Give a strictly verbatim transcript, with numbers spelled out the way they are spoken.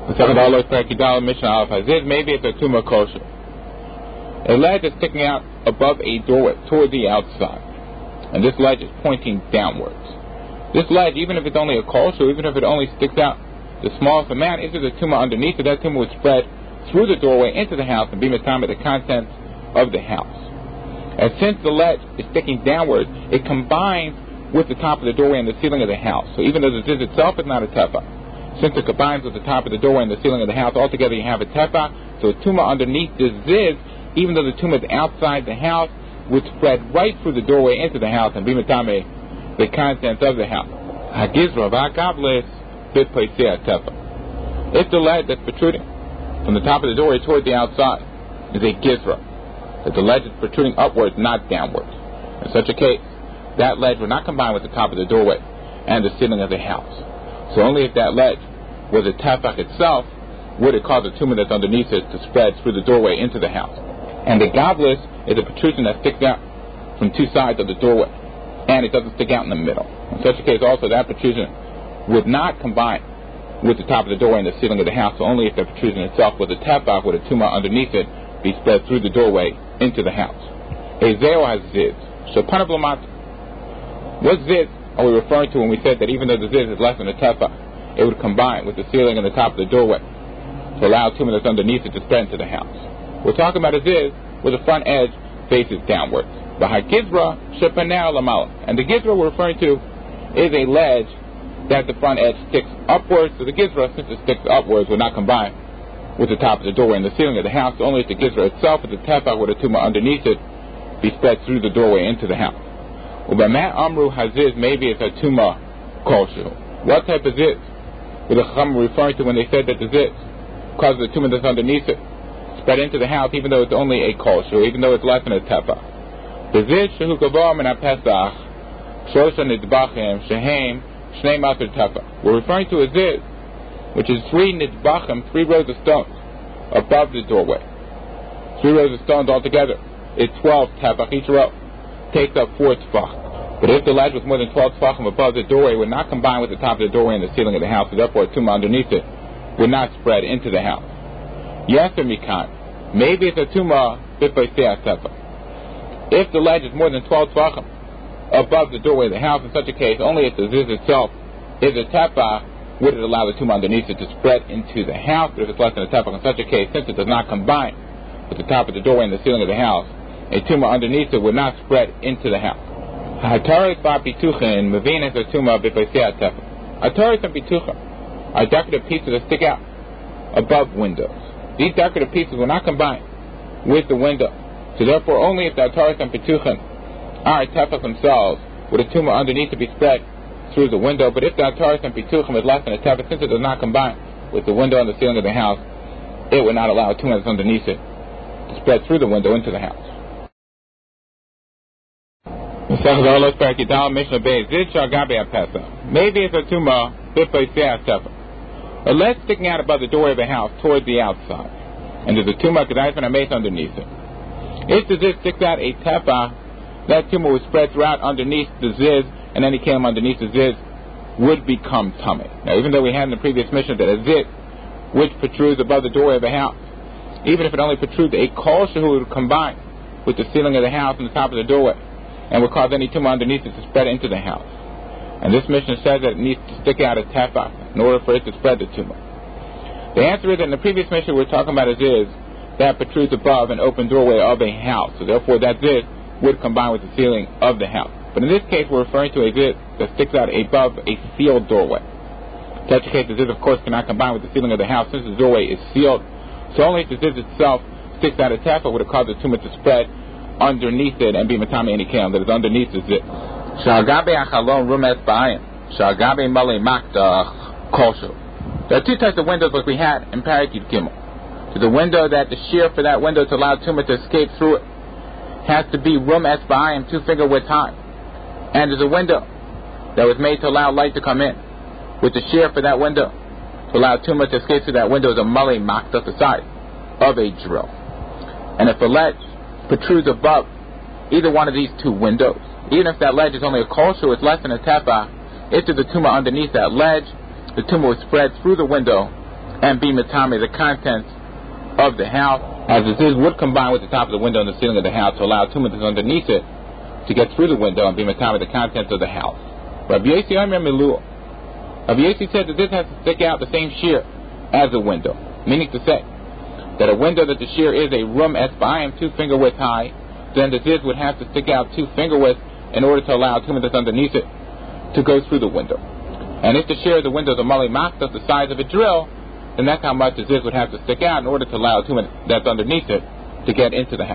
Maybe it's a tumah kosher. A ledge is sticking out above a doorway toward the outside, and this ledge is pointing downwards. This ledge, even if it's only a kosher, even if it only sticks out the smallest amount, if there's a tumah underneath it, that tumah would spread through the doorway into the house and be mitam the contents of the house. And since the ledge is sticking downwards, it combines with the top of the doorway and the ceiling of the house. So even though the ziz itself is not a tefah, since it combines with the top of the doorway and the ceiling of the house, altogether you have a tefah. So a tumah underneath the ziz, even though the tumah is outside the house, would spread right through the doorway into the house and be mitame the contents of the house. If the ledge that's protruding from the top of the doorway toward the outside is a gizra, that the ledge is protruding upwards, not downwards, in such a case, that ledge will not combine with the top of the doorway and the ceiling of the house. So only if that ledge was a tefach itself would it cause the tumah that's underneath it to spread through the doorway into the house. And the goblet is a protrusion that sticks out from two sides of the doorway, and it doesn't stick out in the middle. In such a case also, that protrusion would not combine with the top of the doorway and the ceiling of the house, so only if the protrusion itself was a tefach with a tumah underneath it be spread through the doorway into the house. A zeo has ziz. Shapana blamat. What ziz are we referring to when we said that even though the ziz is less than a tefach, it would combine with the ceiling and the top of the doorway to allow tumah that's underneath it to spread into the house? We're talking about a ziz where the front edge faces downwards. And the gizra we're referring to is a ledge that the front edge sticks upwards. So the gizra, since it sticks upwards, would not combine with the top of the doorway and the ceiling of the house. Only if the gizra itself is a tefach with a tumah underneath it be spread through the doorway into the house. Ubama amru haziz, maybe it's a tumah kosher. What type of ziz were the chacham referring to when they said that the ziz causes the tumah that's underneath it spread into the house, even though it's only a kosher, even though it's less than a tefach? The ziz shehu gavor min ha-pesach shlosha nidbachim shehem shnei maser tefach. We're referring to a ziz which is three nidbachim, three rows of stones above the doorway. Three rows of stones altogether. It's twelve tefach. Each row takes up four tefach. But if the ledge was more than twelve tefachim above the doorway, it would not combine with the top of the doorway and the ceiling of the house, so therefore a tumah underneath it would not spread into the house. Yes, or mikan. Maybe it's a tumah b'paisei tefach. If the ledge is more than twelve tefachim above the doorway of the house, in such a case, only if the ziz itself is a tefach would it allow the tumah underneath it to spread into the house. But if it's less than a tefach, in such a case, since it does not combine with the top of the doorway and the ceiling of the house, a tumah underneath it would not spread into the house. Hataris ba'pituchin mevinas a tumah b'paisei tefach. Hataris and pituchin are decorative pieces that stick out above windows. These decorative pieces will not combine with the window. So therefore, only if the hataris and pituchin are tefach themselves would a tumah underneath to be spread through the window. But if the hataris and pituchim is less than a tefach, since it does not combine with the window and the ceiling of the house, it would not allow a tumah that's underneath it to spread through the window into the house. Maybe it's a tumah b'paisei tefach. A ledge sticking out above the doorway of the house toward the outside, and there's a tumah kedais and a mace underneath it. If the ziz sticks out a tefach, that tumah would spread throughout underneath the ziz, and any kelim underneath the ziz would become tummy. Now, even though we had in the previous mission that a ziz which protrudes above the doorway of a house, even if it only protrudes a kosher, who would combine with the ceiling of the house and the top of the doorway, and would cause any tumah underneath it to spread into the house. And this mission says that it needs to stick out a tefach in order for it to spread the tumah. The answer is that in the previous mission we're talking about a ziz that protrudes above an open doorway of a house. So therefore that ziz would combine with the ceiling of the house. But in this case we're referring to a ziz that sticks out above a sealed doorway. In such a case the ziz of course cannot combine with the ceiling of the house since the doorway is sealed. So only if the ziz itself sticks out a tefach would it cause the tumah to spread underneath it and be matami any kelim that is underneath the ziz. Shagabe achalon rumes ba'ayim. Shagabe mali makta kosher. There are two types of windows like we had in Parakid Gimel. So the window that the shear for that window to allow tumah to escape through it has to be rumes ba'ayim, two finger width high. And there's a window that was made to allow light to come in, with the shear for that window to allow tumah to escape through that window is a mali makta, the size of a drill. And if a ledge protrudes above either one of these two windows, even if that ledge is only a kosher, it's less than a tefach, if there's a tumah underneath that ledge, the tumah would spread through the window and be matame the contents of the house, as the ziz would combine with the top of the window and the ceiling of the house to allow tumah underneath it to get through the window and be matame the contents of the house. Rabbi Yossi Omer Milu. Rabbi Yossi said that this has to stick out the same shear as a window, meaning to say that a window that the shear is a rum esba'im, two finger width high, then the ziz would have to stick out two finger width in order to allow tumah that's underneath it to go through the window. And if the shear of the window is a mali maktas, the size of a drill, then that's how much the ziz would have to stick out in order to allow tumah that's underneath it to get into the house.